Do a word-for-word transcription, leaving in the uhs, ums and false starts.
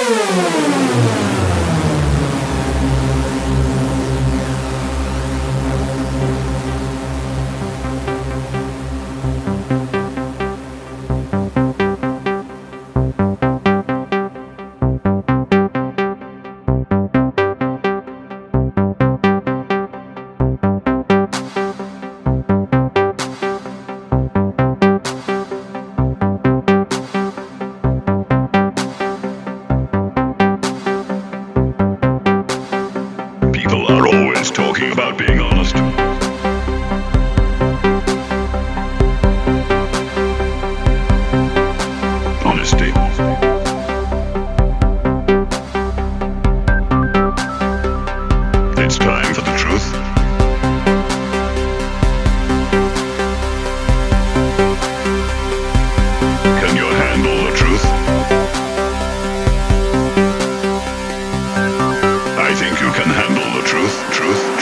Talking about being honest. Honesty. It's time for the truth. Can you handle the truth? I think you can handle the truth, truth.